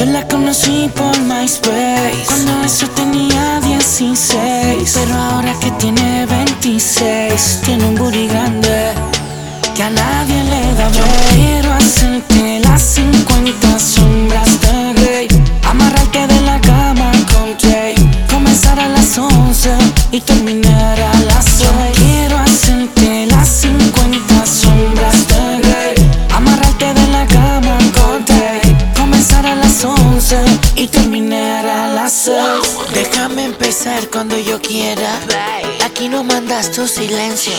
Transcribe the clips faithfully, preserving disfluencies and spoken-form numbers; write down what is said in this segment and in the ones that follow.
Yo la conocí por MySpace cuando eso tenía dieciséis, pero ahora que tiene veintiséis tiene un booty grande que a nadie le da. Yo quiero hacerte las cincuenta sombras de Grey, amarrarte de la cama con Jay, comenzar a las once y terminar a las seis. Yo quiero hacerte las cincuenta sombras de Grey, amarrarte de la cama con Jay, comenzar a las once y terminar a las seis. Déjame empezar cuando yo quiera, aquí no mandas tu silencio.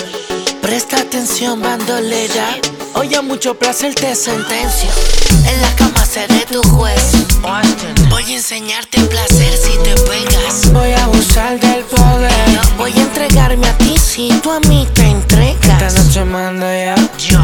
Presta atención, bandolera, hoy a mucho placer te sentencio. En la cama seré tu juez, voy a enseñarte placer si te pegas. Voy a abusar del poder, voy a entregarme a ti si tú a mí te entregas. Esta noche mando yo, yo.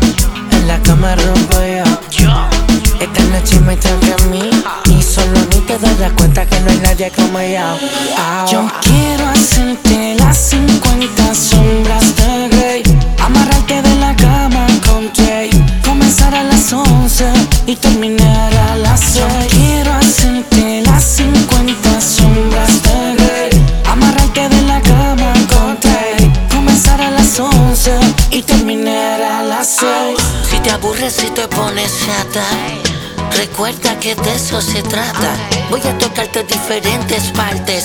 En la cama rompo yo, yo. Esta noche me toca a mí y solo a mí te darás cuenta que no hay nadie como yo. Oh. Yo quiero hacerte las cincuenta sombras de Grey, amarrarte de la cama con Jay, comenzar a las once y terminar a las seis. Yo quiero hacerte las cincuenta sombras de Grey, amarrarte de la cama con Jay, comenzar a las once y terminar a las seis. Si te aburres, si te pones chata, recuerda que de eso se trata. Voy a tocarte diferentes partes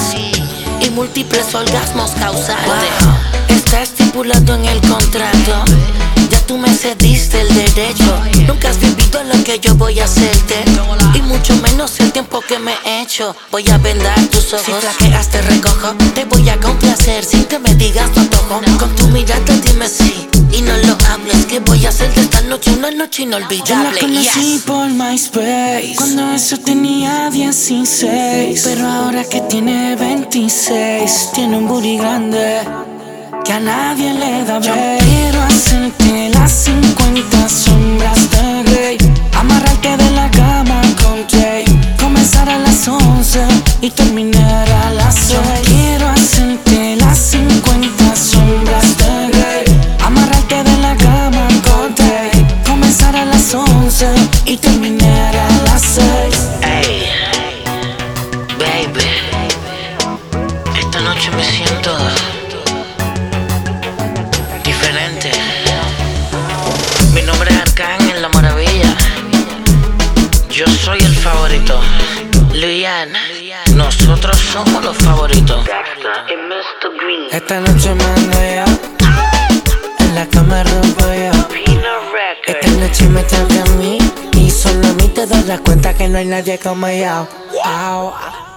y múltiples orgasmos causarte. Wow. Está estipulado en el contrato, ya tú me cediste el derecho. Nunca has vivido lo que yo voy a hacerte, y mucho menos el tiempo que me he hecho. Voy a vendar tus ojos, si flaqueas te recojo. Te voy a complacer sin que me digas tu antojo. Con tu mirada dime sí y no lo hables, que voy a hacer de esta noche una noche inolvidable. Yo la conocí yes. por MySpace cuando eso tenía dieciséis, pero ahora que tiene veintiséis tiene un booty grande que a nadie le da. Yo quiero hacerte las cincuenta sombras de Grey, amarrarte de la cama con Jay, comenzar a las once y terminar a las seis. Yo quiero hacerte las cincuenta sombras de Grey, amarrarte de la cama con Jay, comenzar a las once y terminar a las seis. Hey, baby, esta noche me siento diferente. Mi nombre es Arcángel La Maravilla, yo soy el favorito. Luyan, nosotros somos los favoritos. Esta noche mando yo, en la cama rompo yo. Esta noche me toca a mí y solo a mí te darás cuenta que no hay nadie como yo. Oh.